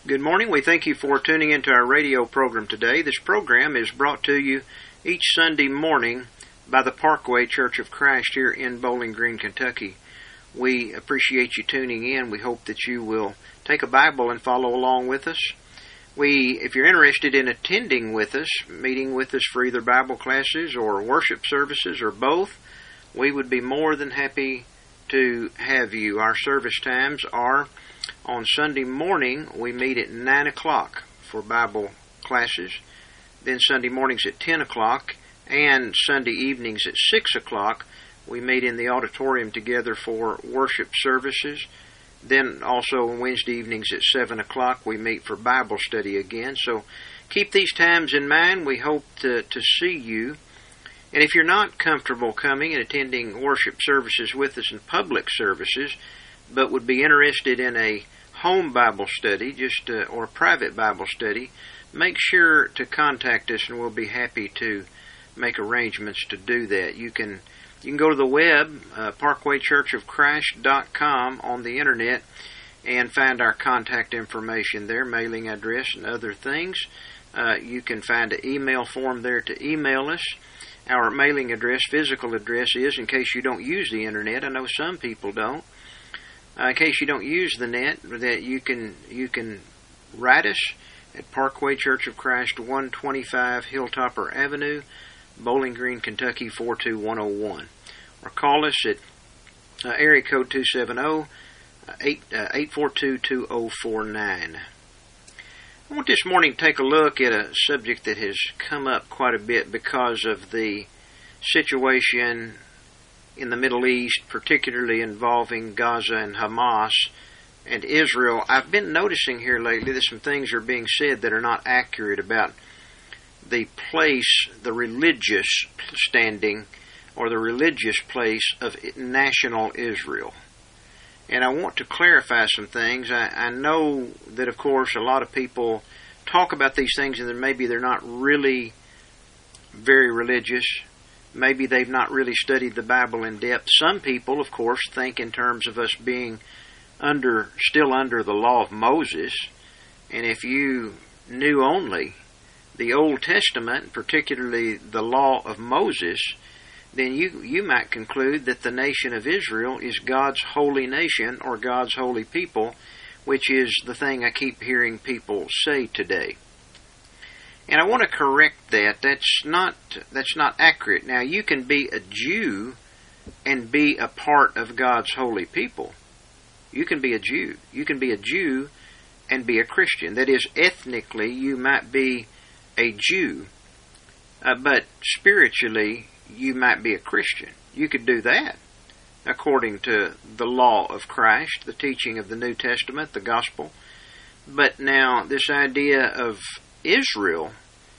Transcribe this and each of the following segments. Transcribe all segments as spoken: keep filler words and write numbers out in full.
Good morning. We thank you for tuning into our radio program today. This program is brought to you each Sunday morning by the Parkway Church of Christ here in Bowling Green, Kentucky. We appreciate you tuning in. We hope that you will take a Bible and follow along with us. We, if you're interested in attending with us, meeting with us for either Bible classes or worship services or both, we would be more than happy to have you. Our service times are on Sunday morning, we meet at nine o'clock for Bible classes. Then Sunday mornings at ten o'clock. And Sunday evenings at six o'clock, we meet in the auditorium together for worship services. Then also on Wednesday evenings at seven o'clock, we meet for Bible study again. So keep these times in mind. We hope to, to see you. And if you're not comfortable coming and attending worship services with us in public services, but would be interested in a home Bible study, just uh, or a private Bible study, make sure to contact us, and we'll be happy to make arrangements to do that. You can you can go to the web, uh, parkway church of christ dot com on the internet, and find our contact information there, mailing address and other things. Uh, you can find an email form there to email us. Our mailing address, physical address is, in case you don't use the internet, I know some people don't, Uh, in case you don't use the net, that you can you can write us at Parkway Church of Christ, one twenty-five Hilltopper Avenue, Bowling Green, Kentucky four two one oh one, or call us at uh, area code two seven zero, eight four two, two zero four nine. I want this morning to take a look at a subject that has come up quite a bit because of the situation in the Middle East, particularly involving Gaza and Hamas and Israel. I've been noticing here lately that some things are being said that are not accurate about the place, the religious standing, or the religious place of national Israel. And I want to clarify some things. I, I know that, of course, a lot of people talk about these things and then maybe they're not really very religious. Maybe they've not really studied the Bible in depth. Some people, of course, think in terms of us being under, still under the law of Moses. And if you knew only the Old Testament, particularly the law of Moses, then you, you might conclude that the nation of Israel is God's holy nation or God's holy people, which is the thing I keep hearing people say today. And I want to correct that. That's not that's not accurate. Now, you can be a Jew and be a part of God's holy people. You can be a Jew. You can be a Jew and be a Christian. That is, ethnically, you might be a Jew, uh, but spiritually, you might be a Christian. You could do that according to the law of Christ, the teaching of the New Testament, the gospel. But now, this idea of Israel,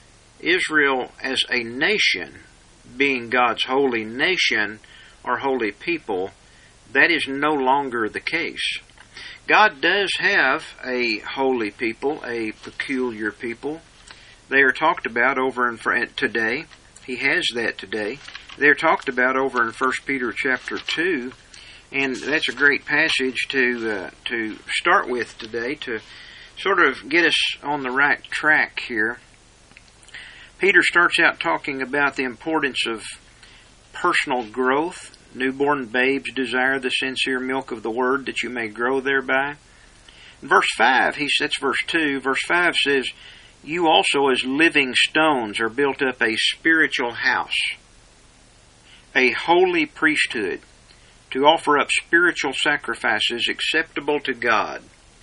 Israel as a nation, being God's holy nation or holy people, that is no longer the case. God does have a holy people, a peculiar people. They are talked about over in today. He has that today. They're talked about over in First Peter chapter two, and that's a great passage to uh, to start with today to sort of get us on the right track here. Peter starts out talking about the importance of personal growth. Newborn babes desire the sincere milk of the word, that you may grow thereby. In verse five, he that's verse two. Verse five says, "You also as living stones are built up a spiritual house, a holy priesthood, to offer up spiritual sacrifices acceptable to God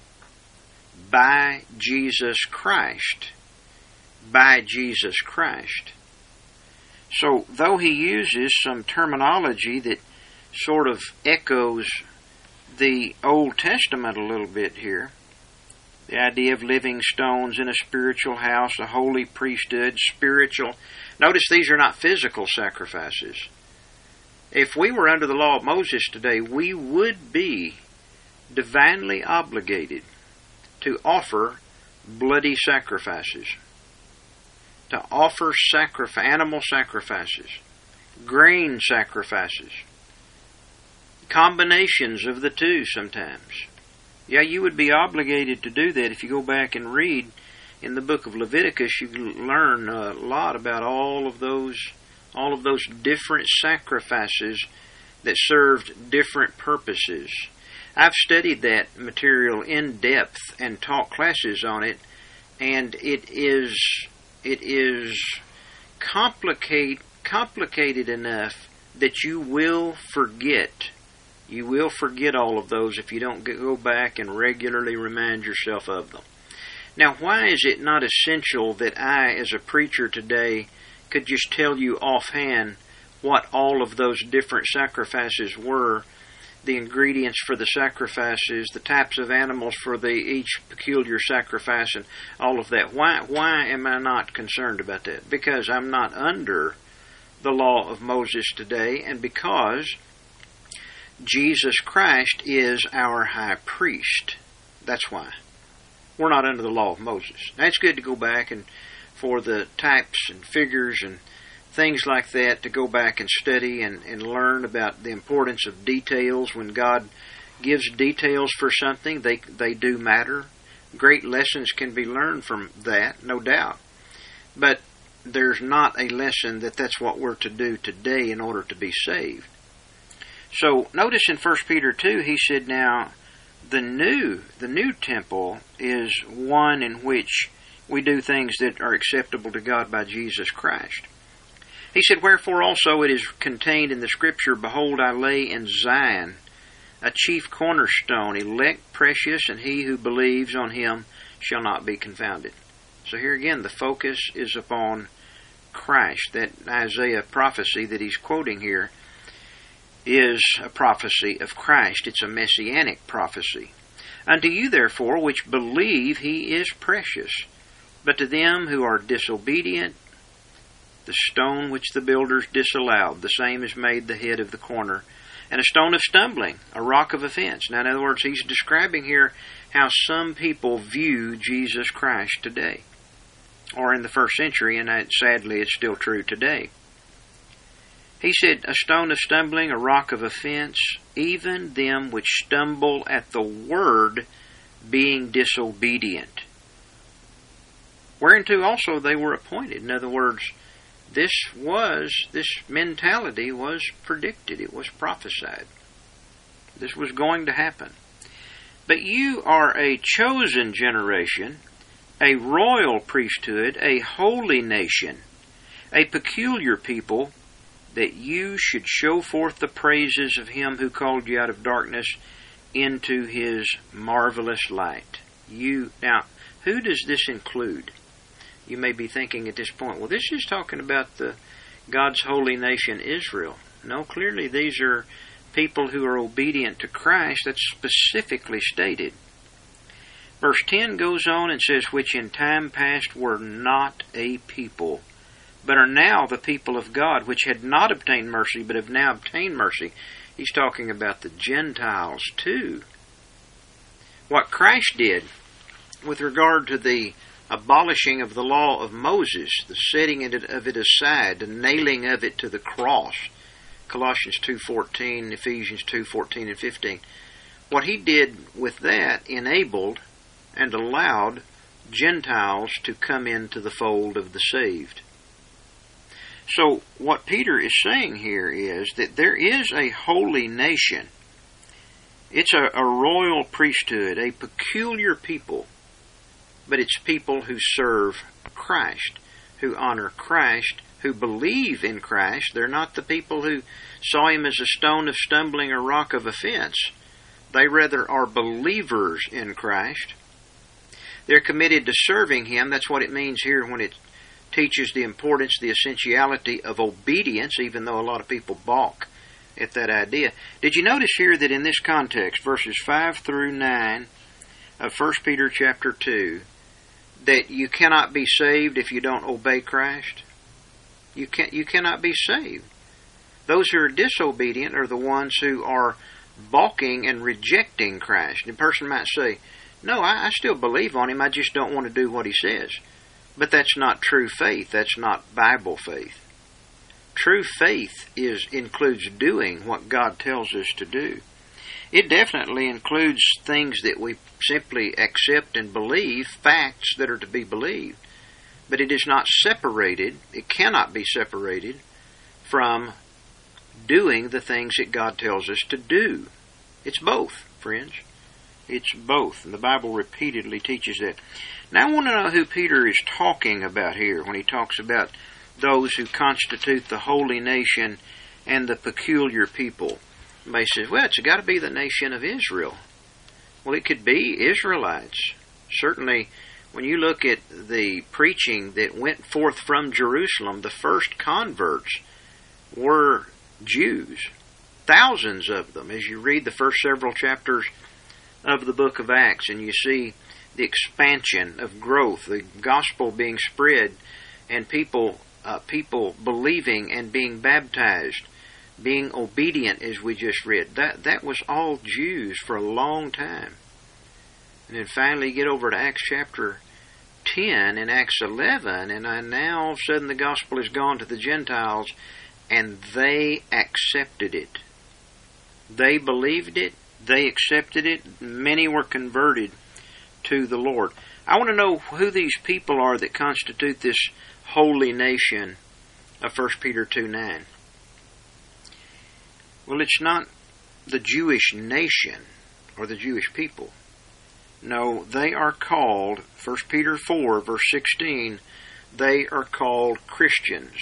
by Jesus Christ." By Jesus Christ. So, though he uses some terminology that sort of echoes the Old Testament a little bit here, the idea of living stones in a spiritual house, a holy priesthood, spiritual. Notice these are not physical sacrifices. If we were under the law of Moses today, we would be divinely obligated to offer bloody sacrifices, to offer sacrifice, animal sacrifices, grain sacrifices, combinations of the two sometimes. Yeah, you would be obligated to do that. If you go back and read in the book of Leviticus, you learn a lot about all of those, all of those different sacrifices that served different purposes. I've studied that material in depth and taught classes on it, and it is it is complicate complicated enough that you will forget. You will forget all of those if you don't go back and regularly remind yourself of them. Now, why is it not essential that I, as a preacher today, could just tell you offhand what all of those different sacrifices were, the ingredients for the sacrifices, the types of animals for the each peculiar sacrifice, and all of that? Why, why am I not concerned about that? Because I'm not under the law of Moses today, and because Jesus Christ is our high priest. That's why. We're not under the law of Moses. Now, it's good to go back and for the types and figures and things like that, to go back and study and, and learn about the importance of details. When God gives details for something, they they do matter. Great lessons can be learned from that, no doubt. But there's not a lesson that that's what we're to do today in order to be saved. So notice in First Peter two, he said, now, the new, the new temple is one in which we do things that are acceptable to God by Jesus Christ. He said, wherefore also it is contained in the Scripture, behold, I lay in Zion a chief cornerstone, elect, precious, and he who believes on him shall not be confounded. So here again, the focus is upon Christ. That Isaiah prophecy that he's quoting here is a prophecy of Christ. It's a messianic prophecy. Unto you, therefore, which believe, he is precious. But to them who are disobedient, the stone which the builders disallowed, the same is made the head of the corner, and a stone of stumbling, a rock of offense. Now, in other words, he's describing here how some people view Jesus Christ today, or in the first century, and that, sadly, it's still true today. He said, a stone of stumbling, a rock of offense, even them which stumble at the word, being disobedient. Whereunto also they were appointed. In other words, this was, this mentality was predicted. It was prophesied. This was going to happen. But you are a chosen generation, a royal priesthood, a holy nation, a peculiar people, that you should show forth the praises of him who called you out of darkness into his marvelous light. You, now, who does this include? You may be thinking at this point, well, this is talking about the God's holy nation, Israel. No, clearly these are people who are obedient to Christ. That's specifically stated. Verse ten goes on and says, which in time past were not a people, but are now the people of God, which had not obtained mercy, but have now obtained mercy. He's talking about the Gentiles too. What Christ did with regard to the abolishing of the law of Moses, the setting of it aside, the nailing of it to the cross, Colossians two fourteen, Ephesians two fourteen and fifteen. What he did with that enabled and allowed Gentiles to come into the fold of the saved. So what Peter is saying here is that there is a holy nation. It's a, a royal priesthood, a peculiar people, but it's people who serve Christ, who honor Christ, who believe in Christ. They're not the people who saw him as a stone of stumbling or rock of offense. They rather are believers in Christ. They're committed to serving him. That's what it means here when it teaches the importance, the essentiality of obedience, even though a lot of people balk at that idea. Did you notice here that in this context, verses five through nine of First Peter chapter two, that you cannot be saved if you don't obey Christ? You can't, you cannot be saved. Those who are disobedient are the ones who are balking and rejecting Christ. And a person might say, no, I, I still believe on him, I just don't want to do what he says. But that's not true faith. That's not Bible faith. True faith is includes doing what God tells us to do. It definitely includes things that we simply accept and believe, facts that are to be believed. But it is not separated, it cannot be separated from doing the things that God tells us to do. It's both, friends. It's both. And the Bible repeatedly teaches that. Now I want to know who Peter is talking about here when he talks about those who constitute the holy nation and the peculiar people. Somebody says, well, it's got to be the nation of Israel. Well, it could be Israelites. Certainly, when you look at the preaching that went forth from Jerusalem, the first converts were Jews. Thousands of them. As you read the first several chapters of the book of Acts, and you see the expansion of growth, the gospel being spread, and people uh, people believing and being baptized, being obedient, as we just read. That that was all Jews for a long time. And then finally you get over to Acts chapter ten and Acts eleven, and I, now all of a sudden the gospel has gone to the Gentiles, and they accepted it. They believed it. They accepted it. Many were converted to the Lord. I want to know who these people are that constitute this holy nation of First Peter two nine. Well, it's not the Jewish nation or the Jewish people. No, they are called, First Peter four, verse sixteen, they are called Christians.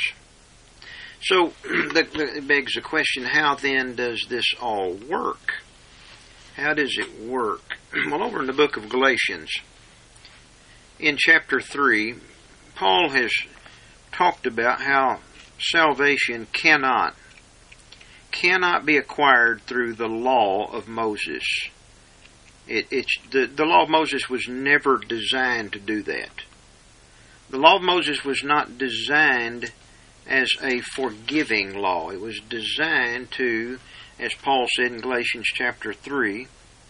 So, that begs the question, how then does this all work? How does it work? Well, over in the book of Galatians, in chapter three, Paul has talked about how salvation cannot, cannot be acquired through the law of Moses. It, it's the, the law of Moses was never designed to do that. The law of Moses was not designed as a forgiving law. It was designed to, as Paul said in Galatians chapter three,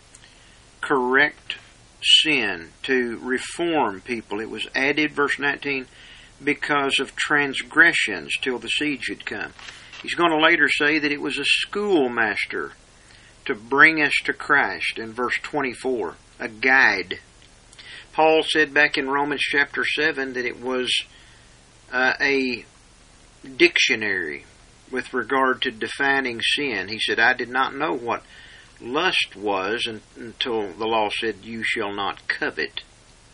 correct sin, to reform people. It was added, verse nineteen, because of transgressions till the siege had come. He's going to later say that it was a schoolmaster to bring us to Christ in verse twenty-four, a guide. Paul said back in Romans chapter seven that it was uh, a dictionary with regard to defining sin. He said, I did not know what lust was until the law said, you shall not covet.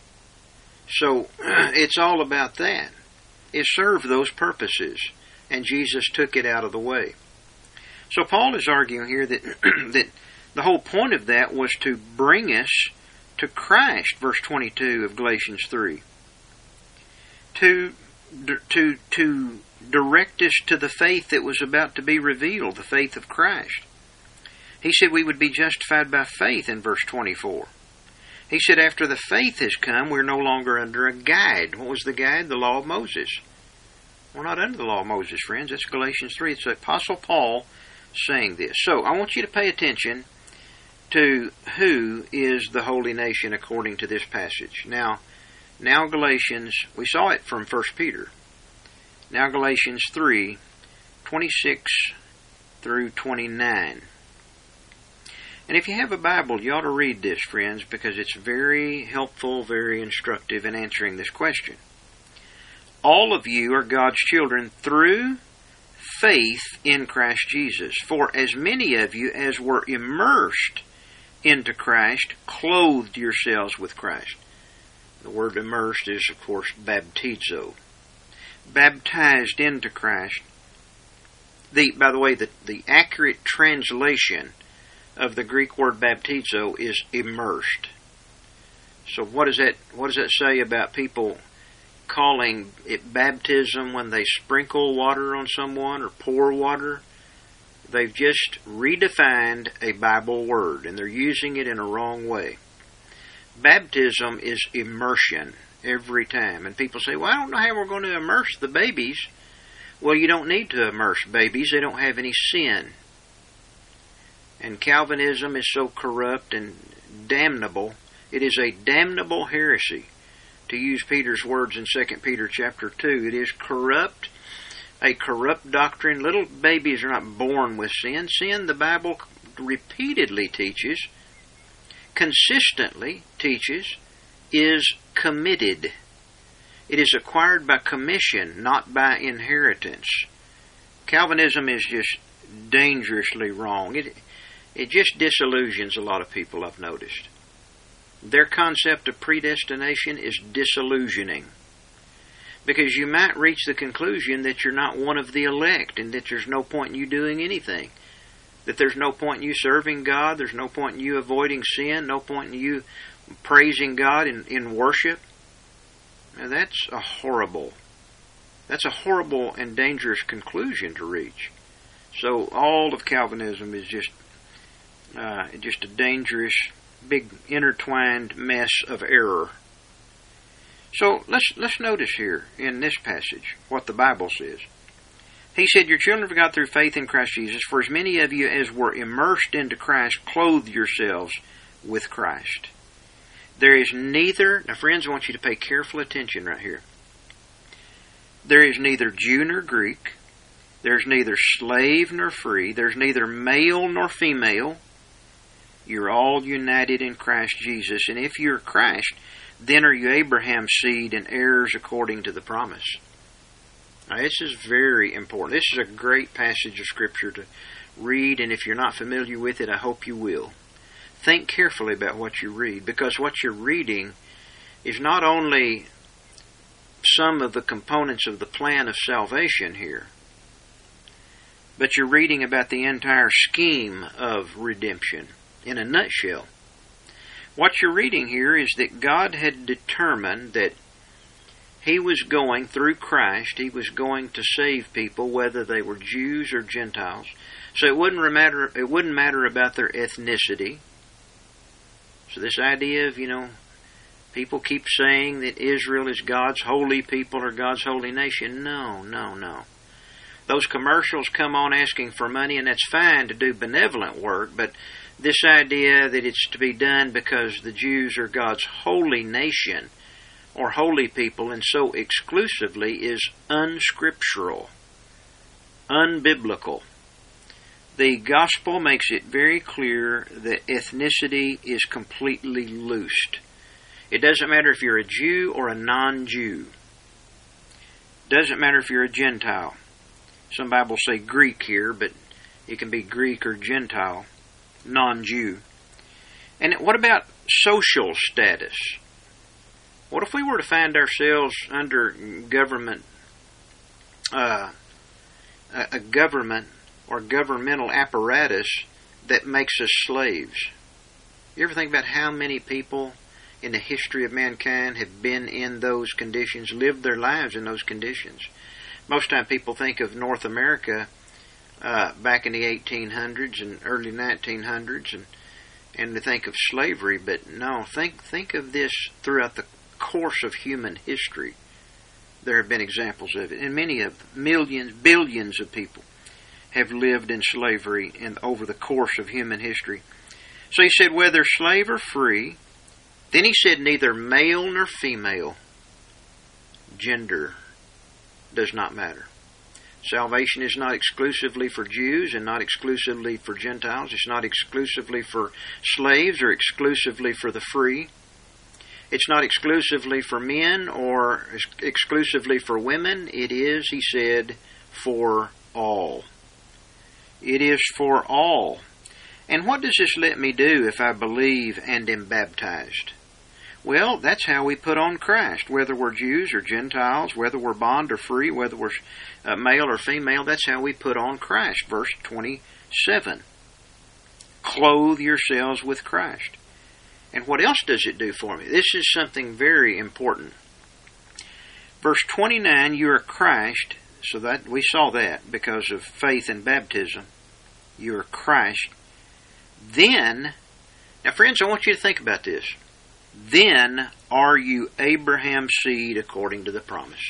So it's all about that. It served those purposes, and Jesus took it out of the way. So Paul is arguing here that that the whole point of that was to bring us to Christ, verse twenty-two of Galatians three. To, to, to direct us to the faith that was about to be revealed, the faith of Christ. He said we would be justified by faith in verse twenty-four. He said after the faith has come, we're no longer under a guide. What was the guide? The law of Moses. We're not under the law of Moses, friends. That's Galatians three. It's the Apostle Paul saying this. So I want you to pay attention to who is the holy nation according to this passage. Now, now Galatians, we saw it from First Peter. Now Galatians three, twenty-six through twenty-nine. And if you have a Bible, you ought to read this, friends, because it's very helpful, very instructive in answering this question. All of you are God's children through faith in Christ Jesus. For as many of you as were immersed into Christ, clothed yourselves with Christ. The word immersed is, of course, baptizo. Baptized into Christ. The, by the way, the, the accurate translation of the Greek word baptizo is immersed. So what does that what does that say about people calling it baptism when they sprinkle water on someone or pour water? They've just redefined a Bible word, and they're using it in a wrong way. Baptism is immersion every time. And people say, well, I don't know how we're going to immerse the babies. Well, you don't need to immerse babies. They don't have any sin. And Calvinism is so corrupt and damnable. It is a damnable heresy, to use Peter's words in Second Peter chapter two. It is corrupt, a corrupt doctrine. Little babies are not born with sin. Sin, the Bible repeatedly teaches, consistently teaches, is committed. It is acquired by commission, not by inheritance. Calvinism is just dangerously wrong. It, it just disillusions a lot of people, I've noticed. Their concept of predestination is disillusioning. Because you might reach the conclusion that you're not one of the elect and that there's no point in you doing anything. That there's no point in you serving God, there's no point in you avoiding sin, no point in you praising God in, in worship. Now that's a horrible, that's a horrible and dangerous conclusion to reach. So all of Calvinism is just, uh, just a dangerous, big intertwined mess of error. So let's let's notice here in this passage what the Bible says. He said, "Your children of God through faith in Christ Jesus, for as many of you as were immersed into Christ, clothe yourselves with Christ." There is neither, now friends, I want you to pay careful attention right here. There is neither Jew nor Greek. There's neither slave nor free. There's neither male nor female. You're all united in Christ Jesus. And if you're Christ, then are you Abraham's seed and heirs according to the promise. Now, this is very important. This is a great passage of Scripture to read, and if you're not familiar with it, I hope you will. Think carefully about what you read, because what you're reading is not only some of the components of the plan of salvation here, but you're reading about the entire scheme of redemption in a nutshell. What you're reading here is that God had determined that He was going, through Christ, He was going to save people, whether they were Jews or Gentiles. So it wouldn't matter, it wouldn't matter about their ethnicity. So this idea of, you know, people keep saying that Israel is God's holy people or God's holy nation. No, no, no. Those commercials come on asking for money, and that's fine to do benevolent work, but this idea that it's to be done because the Jews are God's holy nation or holy people, and so exclusively, is unscriptural, unbiblical. The gospel makes it very clear that ethnicity is completely loosed. It doesn't matter if you're a Jew or a non-Jew. It doesn't matter if you're a Gentile. Some Bibles say Greek here, but it can be Greek or Gentile, non-Jew. And what about social status? What if we were to find ourselves under government, uh, a government or governmental apparatus that makes us slaves? You ever think about how many people in the history of mankind have been in those conditions, lived their lives in those conditions? Most time people think of North America uh, back in the eighteen hundreds and early nineteen hundreds, and and they think of slavery, but no, think think of this throughout the course of human history. There have been examples of it, and many of millions, billions of people have lived in slavery in over the course of human history. So he said, whether slave or free. Then he said, neither male nor female. Gender does not matter. Salvation is not exclusively for Jews and not exclusively for Gentiles. It's not exclusively for slaves or exclusively for the free. It's not exclusively for men or exclusively for women. It is, he said, for all. It is for all. And what does this let me do if I believe and am baptized? Well, that's how we put on Christ, whether we're Jews or Gentiles, whether we're bond or free, whether we're uh, male or female, that's how we put on Christ. Verse twenty-seven. Clothe yourselves with Christ. And what else does it do for me? This is something very important. Verse twenty-nine, you are Christ, so that we saw that because of faith and baptism. You are Christ. Then, now friends, I want you to think about this. Then are you Abraham's seed according to the promise.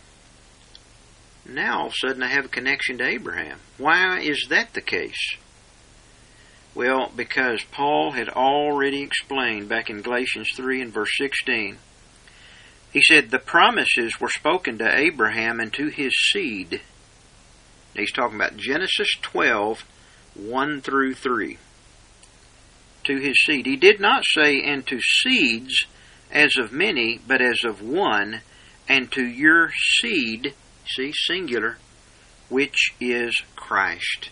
Now all of a sudden I have a connection to Abraham. Why is that the case? Well, because Paul had already explained back in Galatians three and verse sixteen. He said the promises were spoken to Abraham and to his seed. Now he's talking about Genesis twelve, one through three. to his seed. He did not say, and to seeds as of many, but as of one, and to your seed, see, singular, which is Christ.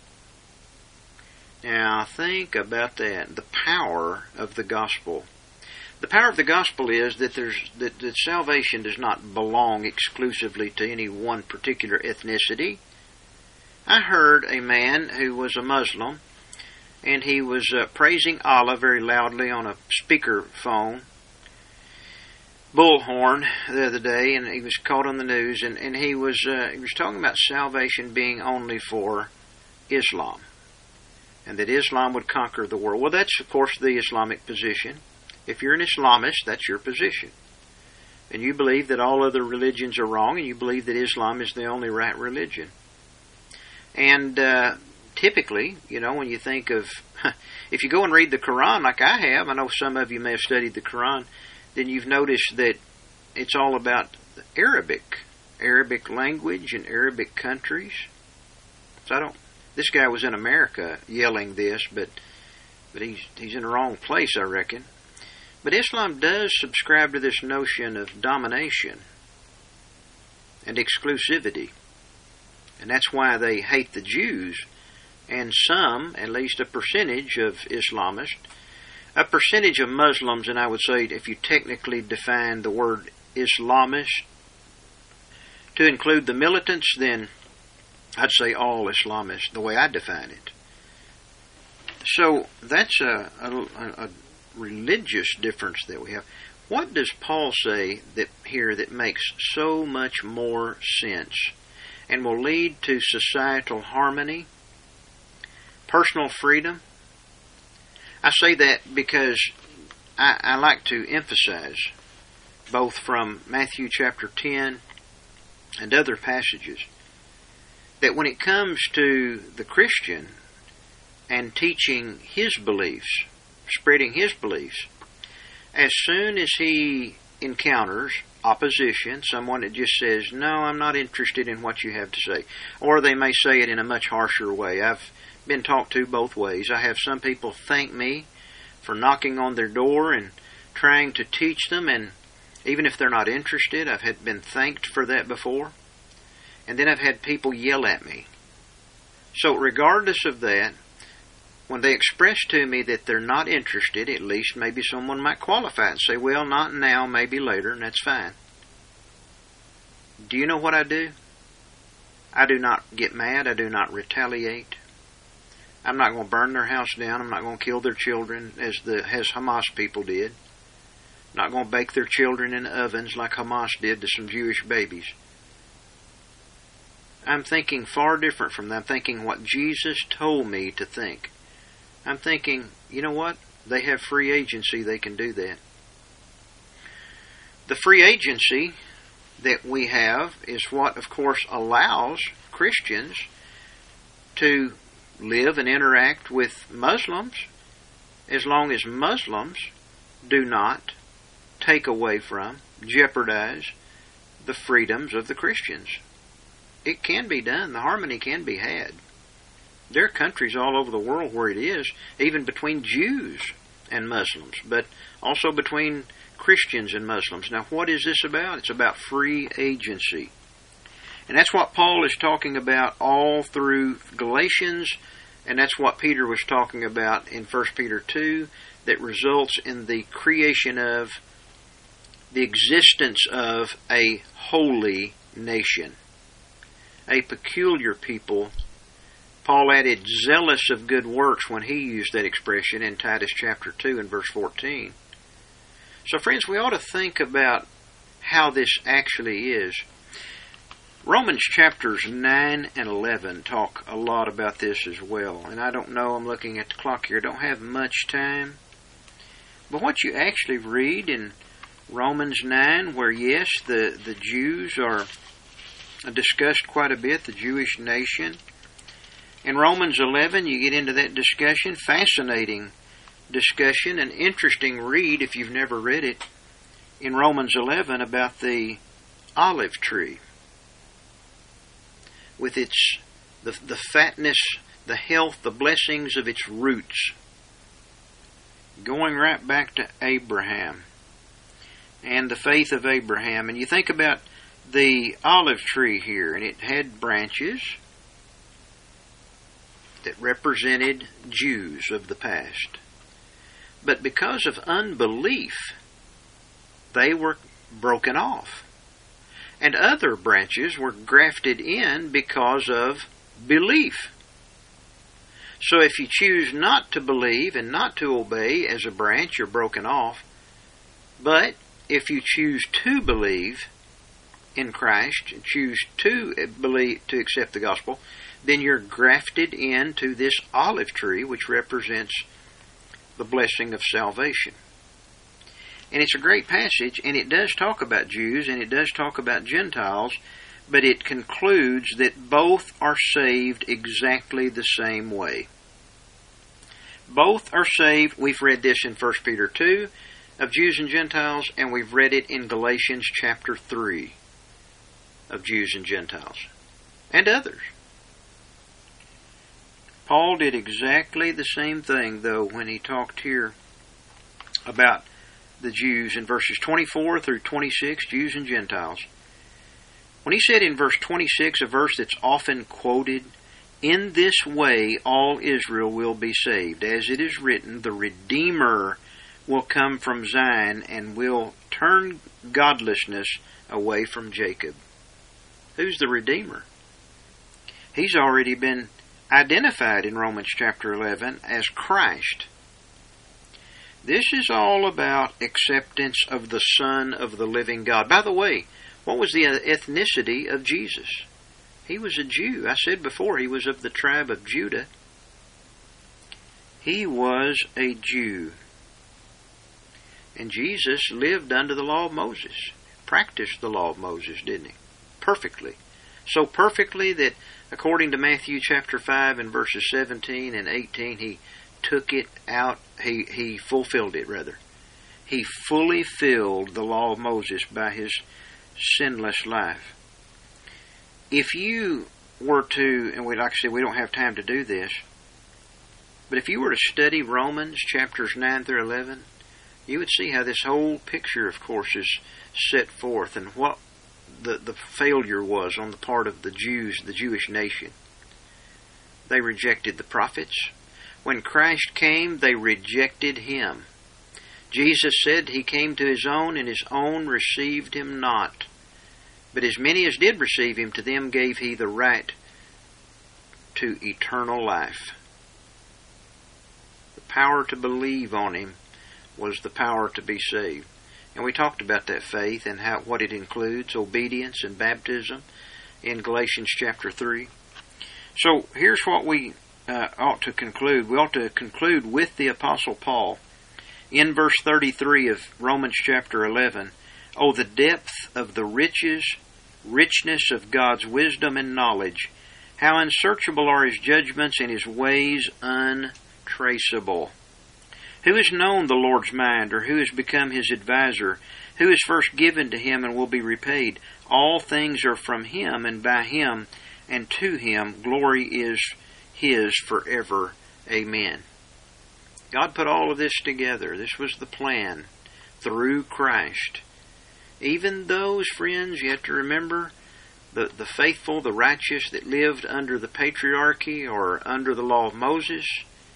Now, think about that. The power of the gospel. The power of the gospel is that there's that, that salvation does not belong exclusively to any one particular ethnicity. I heard a man who was a Muslim, and he was uh, praising Allah very loudly on a speaker phone, bullhorn, the other day, and he was caught on the news, and, and he was uh, he was talking about salvation being only for Islam, and that Islam would conquer the world. Well, that's, of course, the Islamic position. If you're an Islamist, that's your position. And you believe that all other religions are wrong, and you believe that Islam is the only right religion. And uh, typically, you know, when you think of, if you go and read the Quran like I have, I know some of you may have studied the Quran, then you've noticed that it's all about Arabic, Arabic language and Arabic countries. So I don't, this guy was in America yelling this, but but he's he's in the wrong place, I reckon. But Islam does subscribe to this notion of domination and exclusivity. And that's why they hate the Jews. And some, at least a percentage of Islamists, a percentage of Muslims, and I would say if you technically define the word Islamist to include the militants, then I'd say all Islamists, the way I define it. So that's a, a, a religious difference that we have. What does Paul say that here that makes so much more sense and will lead to societal harmony, personal freedom? I say that because I, I like to emphasize, both from Matthew chapter ten and other passages, that when it comes to the Christian and teaching his beliefs, spreading his beliefs, as soon as he encounters opposition, someone that just says, no, I'm not interested in what you have to say, or they may say it in a much harsher way. I've been talked to both ways. I have some people thank me for knocking on their door and trying to teach them, and even if they're not interested, I've had been thanked for that before. And then I've had people yell at me. So regardless of that, when they express to me that they're not interested, at least maybe someone might qualify and say, well, not now, maybe later, and that's fine. Do you know what I do? I do not get mad. I do not retaliate. I'm not going to burn their house down. I'm not going to kill their children as the as Hamas people did. I'm not going to bake their children in ovens like Hamas did to some Jewish babies. I'm thinking far different from that. I'm thinking what Jesus told me to think. I'm thinking, you know what? They have free agency. They can do that. The free agency that we have is what, of course, allows Christians to live and interact with Muslims as long as Muslims do not take away from, jeopardize the freedoms of the Christians. It can be done. The harmony can be had. There are countries all over the world where it is, even between Jews and Muslims, but also between Christians and Muslims. Now, what is this about? It's about free agency. And that's what Paul is talking about all through Galatians, and that's what Peter was talking about in First Peter two, that results in the creation of, the existence of a holy nation, a peculiar people. Paul added zealous of good works when he used that expression in Titus chapter two and verse fourteen. So friends, we ought to think about how this actually is. Romans chapters nine and eleven talk a lot about this as well. And I don't know, I'm looking at the clock here, I don't have much time. But what you actually read in Romans nine, where yes, the, the Jews are discussed quite a bit, the Jewish nation. In Romans eleven, you get into that discussion, fascinating discussion, an interesting read if you've never read it, in Romans eleven about the olive tree, with its the, the fatness, the health, the blessings of its roots. going right back to Abraham and the faith of Abraham. And you think about the olive tree here, and it had branches that represented Jews of the past. But because of unbelief, they were broken off. And other branches were grafted in because of belief. So if you choose not to believe and not to obey as a branch, you're broken off. But if you choose to believe in Christ, and choose to believe, to accept the gospel, then you're grafted into this olive tree, which represents the blessing of salvation. And it's a great passage, and it does talk about Jews, and it does talk about Gentiles, but it concludes that both are saved exactly the same way. Both are saved. We've read this in First Peter two of Jews and Gentiles, and we've read it in Galatians chapter three of Jews and Gentiles, and others. Paul did exactly the same thing, though, when he talked here about the Jews in verses twenty-four through twenty-six, Jews and Gentiles. When he said in verse twenty-six, a verse that's often quoted, "In this way all Israel will be saved. As it is written, the Redeemer will come from Zion and will turn godlessness away from Jacob." Who's the Redeemer? He's already been identified in Romans chapter eleven as Christ. This is all about acceptance of the Son of the living God. By the way, what was the ethnicity of Jesus? He was a Jew. I said before he was of the tribe of Judah. He was a Jew. And Jesus lived under the law of Moses. Practiced the law of Moses, didn't he? Perfectly. So perfectly that according to Matthew chapter five and verses seventeen and eighteen, he took it out, he, he fulfilled it rather. He fully filled the law of Moses by his sinless life. If you were to, and we, like I said, we don't have time to do this, but if you were to study Romans chapters nine through eleven, you would see how this whole picture, of course, is set forth and what the, the failure was on the part of the Jews, the Jewish nation. They rejected the prophets. When Christ came, they rejected him. Jesus said he came to his own, and his own received him not. But as many as did receive him, to them gave he the right to eternal life. The power to believe on him was the power to be saved. And we talked about that faith and how what it includes, obedience and baptism, in Galatians chapter three. So here's what we uh, ought to conclude. We ought to conclude with the Apostle Paul in verse thirty-three of Romans chapter eleven. Oh, the depth of the riches, richness of God's wisdom and knowledge. How unsearchable are his judgments and his ways untraceable. Who has known the Lord's mind, or who has become his advisor? Who is first given to him and will be repaid? All things are from him, and by him, and to him glory is his forever. Amen. God put all of this together. This was the plan through Christ. Even those, friends, you have to remember, the, the faithful, the righteous that lived under the patriarchy or under the law of Moses,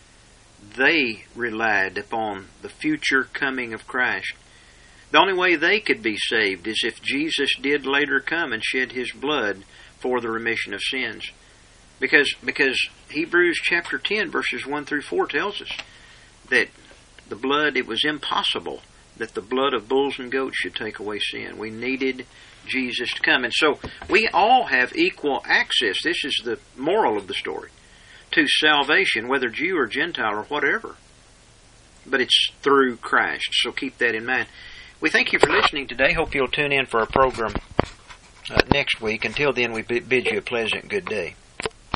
they relied upon the future coming of Christ. The only way they could be saved is if Jesus did later come and shed his blood for the remission of sins. Because, because Hebrews chapter ten, verses one through four tells us that the blood, it was impossible that the blood of bulls and goats should take away sin. We needed Jesus to come. And so we all have equal access. This is the moral of the story. To salvation, whether Jew or Gentile or whatever. But it's through Christ. So keep that in mind. We thank you for listening today. Hope you'll tune in for our program uh, next week. Until then, we bid you a pleasant good day.